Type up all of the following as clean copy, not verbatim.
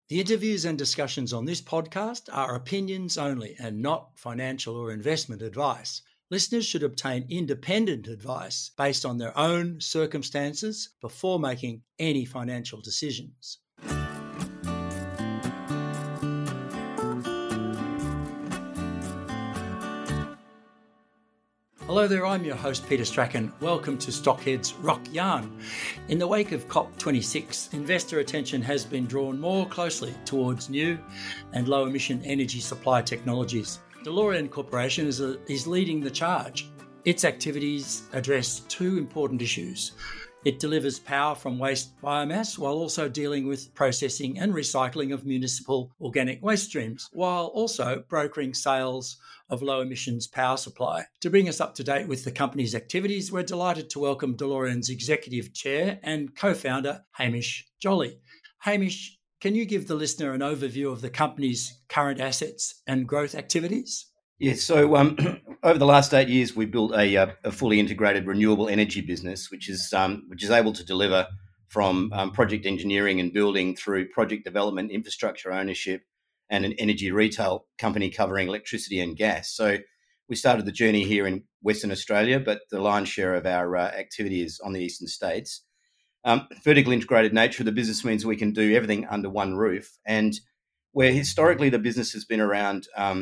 The interviews and discussions on this podcast are opinions only and not financial or investment advice. Listeners should obtain independent advice based on their own circumstances before making any financial decisions. Hello there, I'm your host Peter Strachan. Welcome to Stockhead's Rock Yarn. In the wake of COP26, investor attention has been drawn more closely towards new and low-emission energy supply technologies. Delorean Corporation is leading the charge. Its activities address two important issues. It delivers power from waste biomass while also dealing with processing and recycling of municipal organic waste streams, while also brokering sales of low emissions power supply. To bring us up to date with the company's activities, we're delighted to welcome Delorean's Executive Chair and Co-founder, Hamish Jolly. Hamish, can you give the listener an overview of the company's current assets and growth activities? Yes, so over the last 8 years, we built a fully integrated renewable energy business, which is able to deliver from project engineering and building through project development, infrastructure ownership, and an energy retail company covering electricity and gas. So we started the journey here in Western Australia, but the lion's share of our activity is on the eastern states. Vertical integrated nature of the business means we can do everything under one roof, and where historically the business has been around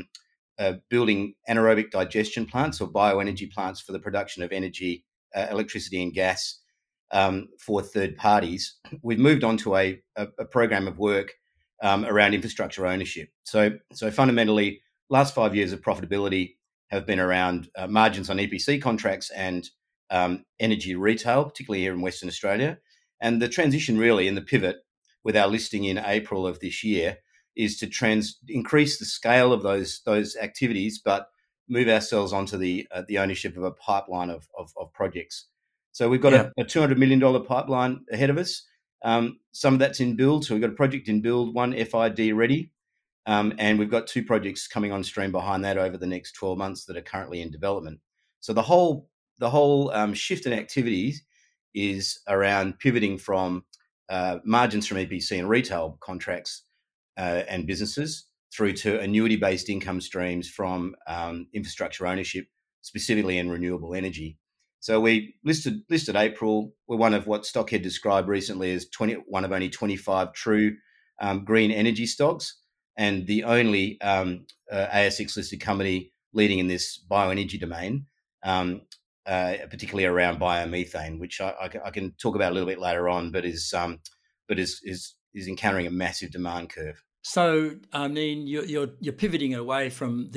building anaerobic digestion plants or bioenergy plants for the production of energy, electricity and gas for third parties. We've moved on to a program of work around infrastructure ownership. So fundamentally, last 5 years of profitability have been around margins on EPC contracts and energy retail, particularly here in Western Australia. And the transition really, and the pivot with our listing in April of this year, is to increase the scale of those activities, but move ourselves onto the ownership of a pipeline of projects. So we've got a $200 million pipeline ahead of us. Some of that's in build. So we've got a project in build, one FID ready, and we've got two projects coming on stream behind that over the next 12 months that are currently in development. So the whole shift in activities is around pivoting from margins from EPC and retail contracts and businesses through to annuity-based income streams from infrastructure ownership, specifically in renewable energy. So we listed April. We're one of what Stockhead described recently as one of only 25 true green energy stocks, and the only ASX-listed company leading in this bioenergy domain, particularly around biomethane, which I can talk about a little bit later on, but is encountering a massive demand curve. So, I mean, you're pivoting away from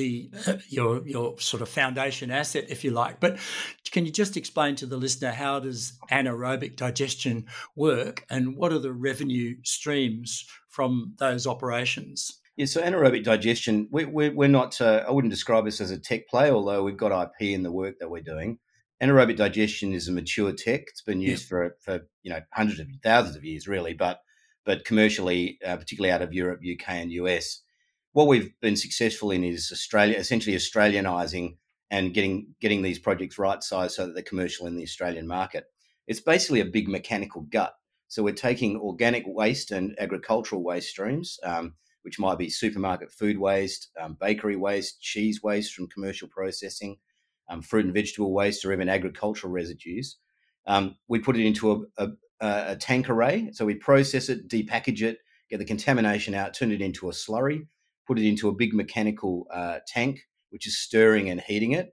your sort of foundation asset, if you like. But can you just explain to the listener, how does anaerobic digestion work, and what are the revenue streams from those operations? Yeah, so anaerobic digestion, we're not. I wouldn't describe us as a tech play, although we've got IP in the work that we're doing. Anaerobic digestion is a mature tech. It's been used for hundreds of thousands of years, really, but commercially, particularly out of Europe, UK and US. What we've been successful in is essentially Australianising and getting these projects right-sized so that they're commercial in the Australian market. It's basically a big mechanical gut. So we're taking organic waste and agricultural waste streams, which might be supermarket food waste, bakery waste, cheese waste from commercial processing, fruit and vegetable waste, or even agricultural residues. We put it into a tank array. So we process it, depackage it, get the contamination out, turn it into a slurry, put it into a big mechanical tank, which is stirring and heating it.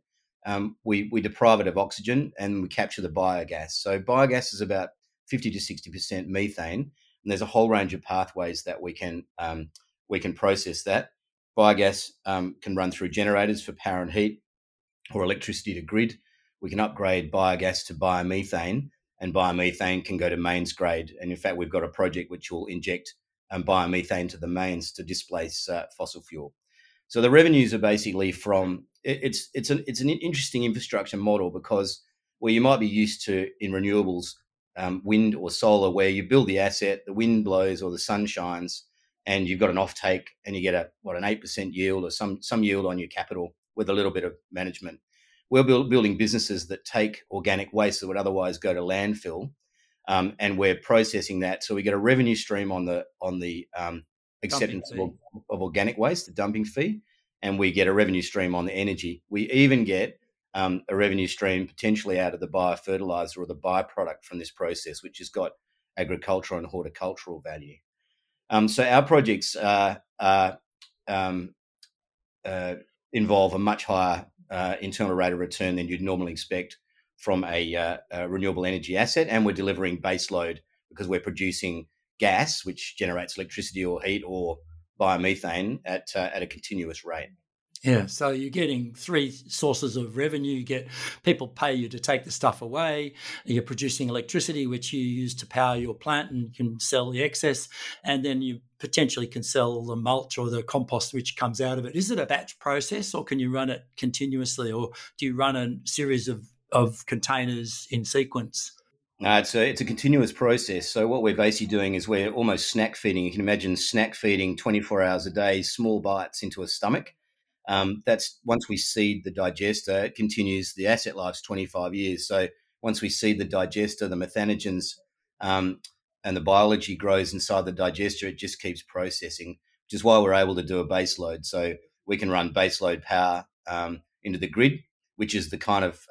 We deprive it of oxygen and we capture the biogas. So biogas is about 50 to 60% methane, and there's a whole range of pathways that we can process that. Biogas can run through generators for power and heat, or electricity to grid. We can upgrade biogas to biomethane, and biomethane can go to mains grade. And in fact, we've got a project which will inject biomethane to the mains to displace fossil fuel. So the revenues are basically from it's an interesting infrastructure model, because where you might be used to in renewables, wind or solar, where you build the asset, the wind blows or the sun shines, and you've got an offtake, and you get an 8% yield or some yield on your capital with a little bit of management. We're building businesses that take organic waste that would otherwise go to landfill, and we're processing that. So we get a revenue stream on the Dumping acceptance fee. of organic waste, the dumping fee, and we get a revenue stream on the energy. We even get a revenue stream potentially out of the biofertilizer or the byproduct from this process, which has got agricultural and horticultural value. So our projects um, involve a much higher internal rate of return than you'd normally expect from a renewable energy asset, and we're delivering base load because we're producing gas, which generates electricity or heat or biomethane at a continuous rate. Yeah, so you're getting three sources of revenue. You get people pay you to take the stuff away. You're producing electricity, which you use to power your plant, and you can sell the excess. And then you potentially can sell the mulch or the compost which comes out of it. Is it a batch process, or can you run it continuously, or do you run a series of containers in sequence? No, it's a continuous process. So what we're basically doing is we're almost snack feeding. You can imagine snack feeding 24 hours a day, small bites into a stomach. That's once we seed the digester, it continues. The asset life's 25 years. So once we seed the digester, the methanogens and the biology grows inside the digester, it just keeps processing, which is why we're able to do a base load. So we can run base load power into the grid, which is the kind of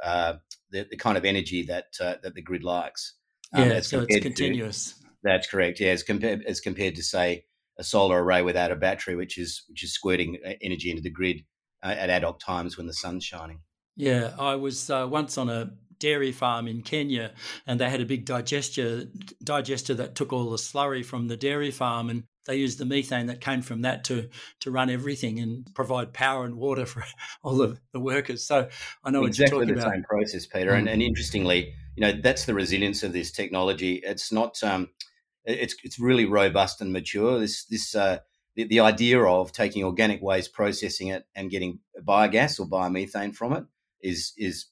energy that the grid likes. Yeah, so it's continuous. That's correct. Yeah, as compared to say a solar array without a battery, which is squirting energy into the grid at ad hoc times when the sun's shining. Yeah, I was once on a dairy farm in Kenya, and they had a big digester that took all the slurry from the dairy farm, and they used the methane that came from that to run everything and provide power and water for all the workers. So I know exactly what you're talking the about. same process, Peter. And interestingly, that's the resilience of this technology. It's not. It's really robust and mature. The idea of taking organic waste, processing it, and getting biogas or biomethane from it is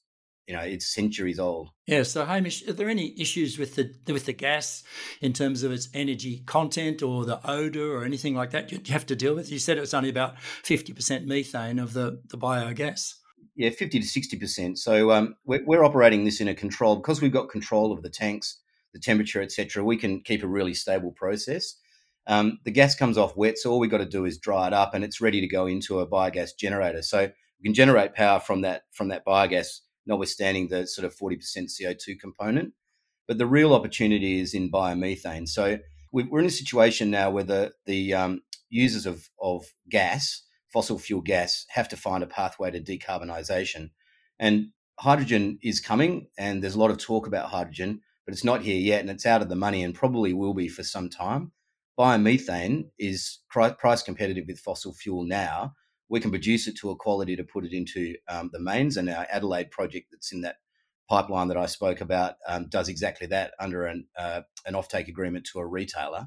it's centuries old. Yeah. So Hamish, are there any issues with the gas in terms of its energy content or the odor or anything like that you have to deal with? You said it was only about 50% methane of the biogas. Yeah, 50 to 60%. So we're operating this in a control because we've got control of the tanks, the temperature, etc. We can keep a really stable process. The gas comes off wet, so all we've got to do is dry it up, and it's ready to go into a biogas generator. So we can generate power from that biogas, notwithstanding the sort of 40% CO2 component. But the real opportunity is in biomethane. So we're in a situation now where the users of gas, fossil fuel gas, have to find a pathway to decarbonisation. And hydrogen is coming, and there's a lot of talk about hydrogen, but it's not here yet, and it's out of the money and probably will be for some time. Biomethane is price competitive with fossil fuel now. We can produce it to a quality to put it into the mains, and our Adelaide project that's in that pipeline that I spoke about does exactly that under an offtake agreement to a retailer.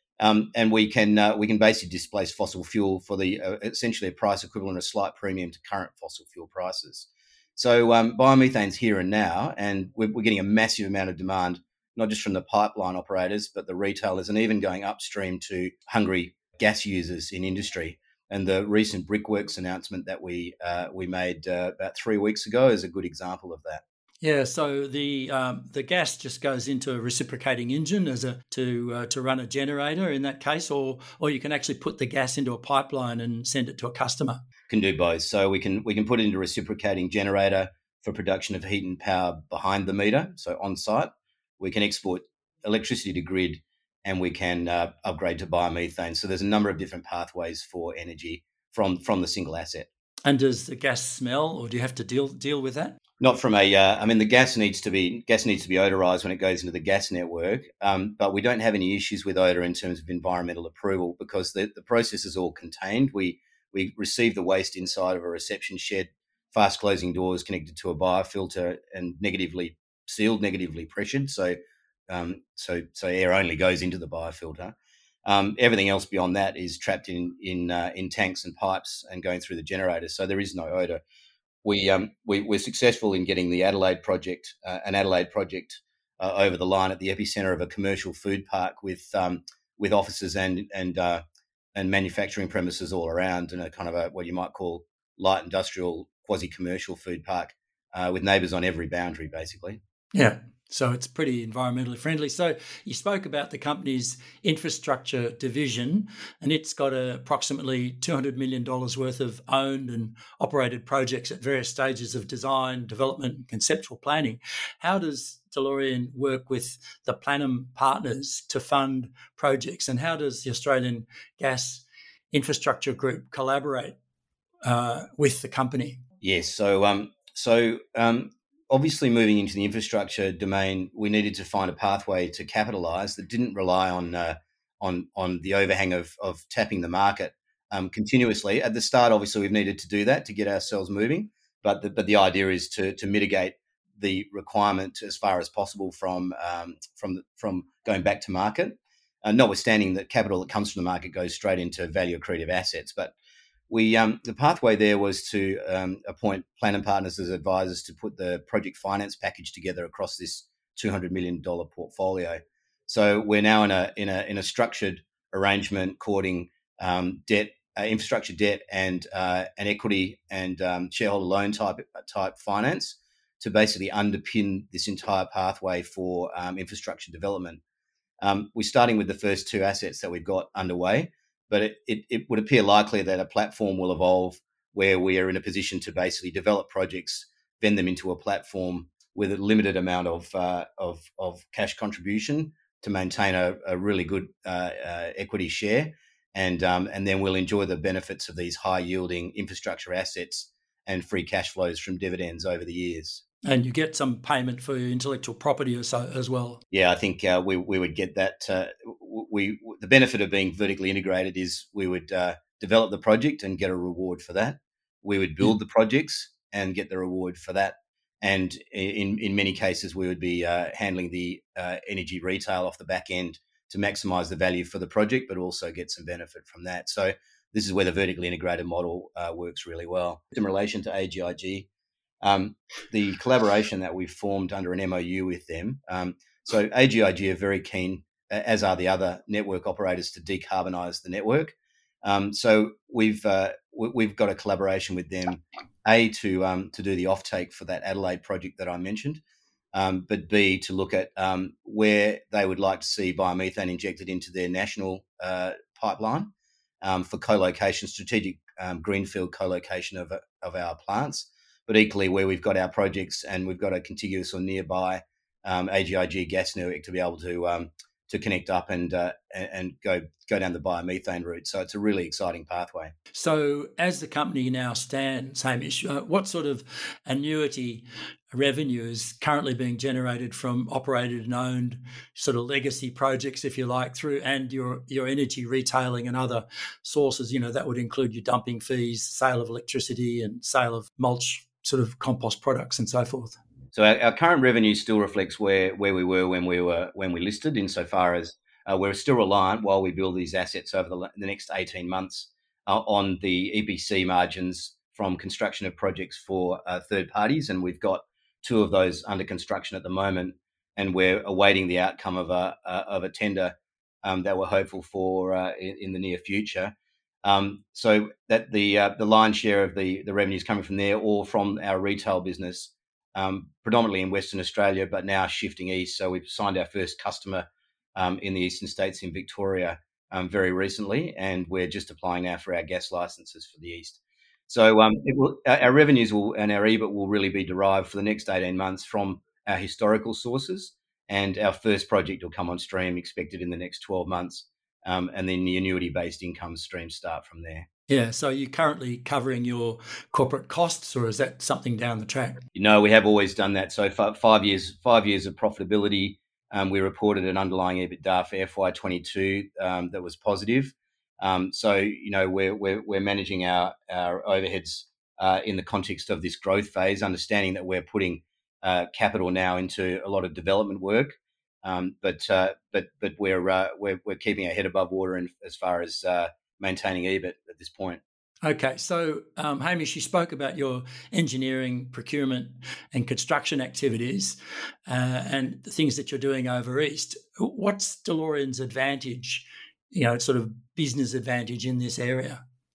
And we can basically displace fossil fuel for the essentially a price equivalent, a slight premium to current fossil fuel prices. So biomethane's here and now, and we're getting a massive amount of demand, not just from the pipeline operators, but the retailers, and even going upstream to hungry gas users in industry. And the recent Brickworks announcement that we made about 3 weeks ago is a good example of that. Yeah, so the gas just goes into a reciprocating engine to run a generator in that case, or you can actually put the gas into a pipeline and send it to a customer. Can do both. So we can put it into a reciprocating generator for production of heat and power behind the meter, so on site. We can export electricity to grid, and we can upgrade to biomethane. So there's a number of different pathways for energy from the single asset. And does the gas smell, or do you have to deal with that? Not from the gas needs to be odorized when it goes into the gas network, but we don't have any issues with odor in terms of environmental approval because the process is all contained. We receive the waste inside of a reception shed, fast closing doors connected to a biofilter and negatively sealed, negatively pressured. So air only goes into the biofilter. Everything else beyond that is trapped in tanks and pipes and going through the generator. So there is no odor. We're successful in getting the Adelaide project, over the line at the epicenter of a commercial food park with offices and manufacturing premises all around, and a kind of a what you might call light industrial quasi-commercial food park with neighbours on every boundary, basically. Yeah. So it's pretty environmentally friendly. So you spoke about the company's infrastructure division, and it's got approximately $200 million worth of owned and operated projects at various stages of design, development, and conceptual planning. How does Delorean work with the Platinum partners to fund projects, and how does the Australian Gas Infrastructure Group collaborate with the company? Yes. Obviously, moving into the infrastructure domain, we needed to find a pathway to capitalise that didn't rely on the overhang of tapping the market continuously. At the start, obviously, we've needed to do that to get ourselves moving, but the idea is to mitigate the requirement as far as possible from going back to market. Notwithstanding that capital that comes from the market goes straight into value accretive assets, but the pathway there was to appoint Platinum Partners as advisors to put the project finance package together across this $200 million portfolio. So we're now in a structured arrangement courting debt, infrastructure debt, and an equity and shareholder loan type finance to basically underpin this entire pathway for infrastructure development. We're starting with the first two assets that we've got underway, but it would appear likely that a platform will evolve where we are in a position to basically develop projects, vend them into a platform with a limited amount of cash contribution to maintain a really good equity share, and then we'll enjoy the benefits of these high yielding infrastructure assets and free cash flows from dividends over the years. And you get some payment for your intellectual property or so as well. Yeah, I think we would get that. The benefit of being vertically integrated is we would develop the project and get a reward for that. We would build the projects and get the reward for that. And in many cases, we would be handling the energy retail off the back end to maximise the value for the project, but also get some benefit from that. So this is where the vertically integrated model works really well. In relation to AGIG, the collaboration that we've formed under an MOU with them. So AGIG are very keen, as are the other network operators, to decarbonise the network. So we've got a collaboration with them, A, to do the offtake for that Adelaide project that I mentioned, but B, to look at where they would like to see biomethane injected into their national pipeline for co-location, strategic greenfield co-location of our plants. But equally, where we've got our projects and we've got a contiguous or nearby AGIG gas network to be able to connect up and go down the biomethane route. So it's a really exciting pathway. So as the company now stands, Hamish, what sort of annuity revenue is currently being generated from operated and owned sort of legacy projects, if you like, through and your energy retailing and other sources? You know, that would include your dumping fees, sale of electricity and sale of mulch sort of compost products and so forth. So our current revenue still reflects where we were when we listed, insofar as we're still reliant while we build these assets over the next 18 months on the EPC margins from construction of projects for third parties, and we've got two of those under construction at the moment, and we're awaiting the outcome of a tender that we're hopeful for in the near future. So that the lion's share of the revenue is coming from there or from our retail business, predominantly in Western Australia, but now shifting east. So we've signed our first customer in the eastern states in Victoria very recently, and we're just applying now for our gas licenses for the east. So our revenues and our EBIT will really be derived for the next 18 months from our historical sources, and our first project will come on stream expected in the next 12 months. And then the annuity-based income streams start from there. Yeah, so you're currently covering your corporate costs, or is that something down the track? No, we have always done that. So 5 years of profitability. We reported an underlying EBITDA for FY22 that was positive. So we're managing our overheads in the context of this growth phase, understanding that we're putting capital now into a lot of development work. But we're keeping our head above water as far as maintaining EBIT at this point. Okay, so Hamish, you spoke about your engineering, procurement, and construction activities and the things that you're doing over east. What's Delorean's advantage, sort of business advantage in this area?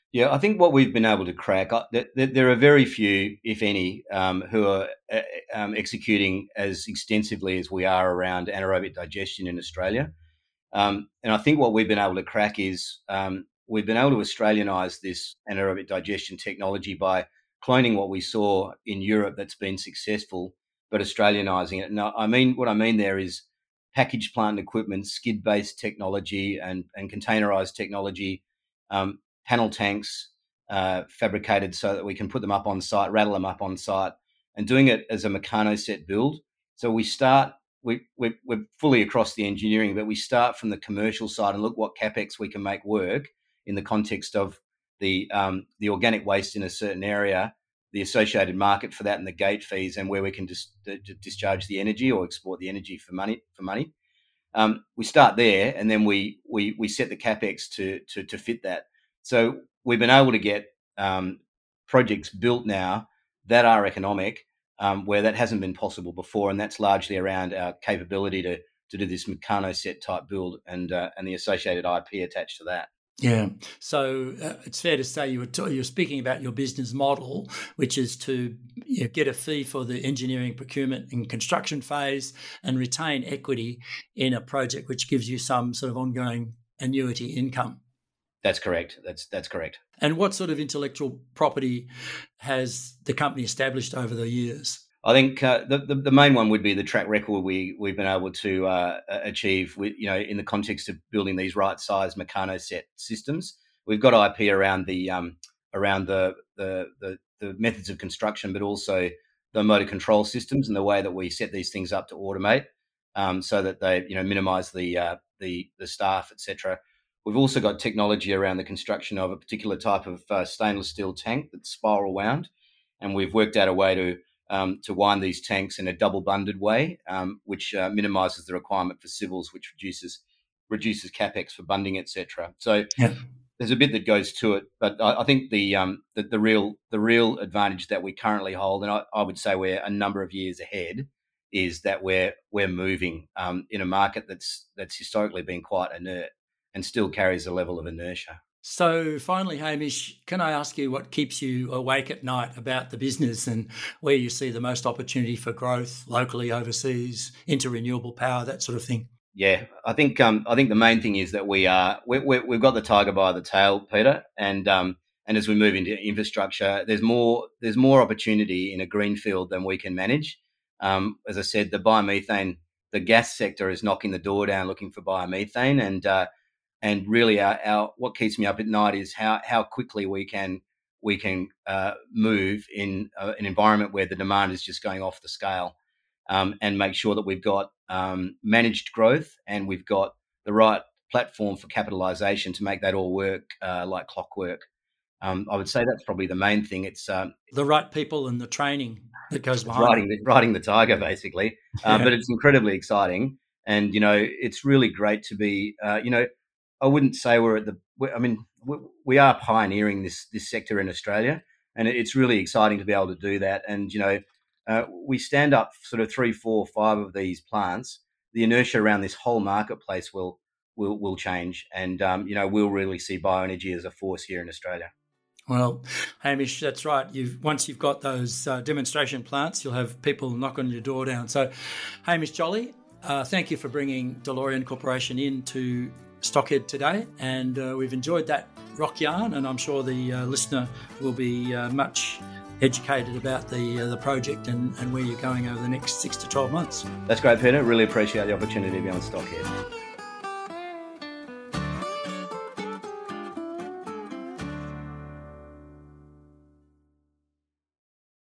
Yeah, I think what we've been able to crack, there are very few, if any, who are executing as extensively as we are around anaerobic digestion in Australia. And I think what we've been able to crack is we've been able to Australianise this anaerobic digestion technology by cloning what we saw in Europe that's been successful, but Australianising it. Now, what I mean there is packaged plant and equipment, skid-based technology and containerised technology, panel tanks fabricated so that we can put them up on site, rattle them up on site, and doing it as a Meccano set build. So we start, we're fully across the engineering, but we start from the commercial side and look what CapEx we can make work in the context of the organic waste in a certain area, the associated market for that and the gate fees, and where we can discharge the energy or export the energy for money. We start there, and then we set the CapEx to fit that. So we've been able to get projects built now that are economic, where that hasn't been possible before, and that's largely around our capability to do this Meccano set type build and the associated IP attached to that. Yeah, so it's fair to say you're speaking about your business model, which is to get a fee for the engineering, procurement and construction phase and retain equity in a project which gives you some sort of ongoing annuity income. That's correct. That's correct. And what sort of intellectual property has the company established over the years? I think the main one would be the track record we've been able to achieve with, in the context of building these right size Meccano set systems. We've got IP around the methods of construction, but also the motor control systems and the way that we set these things up to automate, so that they minimise the staff, etc. We've also got technology around the construction of a particular type of stainless steel tank that's spiral wound, and we've worked out a way to wind these tanks in a double bunded way, which minimises the requirement for civils, which reduces capex for bunding, etc. So there's a bit that goes to it, but I think the real advantage that we currently hold, and I would say we're a number of years ahead, is that we're moving in a market that's historically been quite inert and still carries a level of inertia. So finally, Hamish, can I ask you what keeps you awake at night about the business and where you see the most opportunity for growth locally, overseas, into renewable power, that sort of thing? Yeah, I think the main thing is that we've got the tiger by the tail, Peter, and as we move into infrastructure, there's more opportunity in a greenfield than we can manage. As I said, the biomethane, the gas sector is knocking the door down looking for biomethane, and really, our what keeps me up at night is how quickly we can move in an environment where the demand is just going off the scale, and make sure that we've got managed growth and we've got the right platform for capitalisation to make that all work like clockwork. I would say that's probably the main thing. It's the right people and the training that goes behind riding the tiger, basically. But it's incredibly exciting, and it's really great to be. I wouldn't say we are pioneering this sector in Australia, and it's really exciting to be able to do that. And we stand up sort of 3, 4, 5 of these plants. The inertia around this whole marketplace will change, and we'll really see bioenergy as a force here in Australia. Well, Hamish, that's right. Once you've got those demonstration plants, you'll have people knocking your door down. So, Hamish Jolly, thank you for bringing DeLorean Corporation into Stockhead today, and we've enjoyed that rock yarn, and I'm sure the listener will be much educated about the project and where you're going over the next 6 to 12 months. That's great, Peter. Really appreciate the opportunity to be on Stockhead.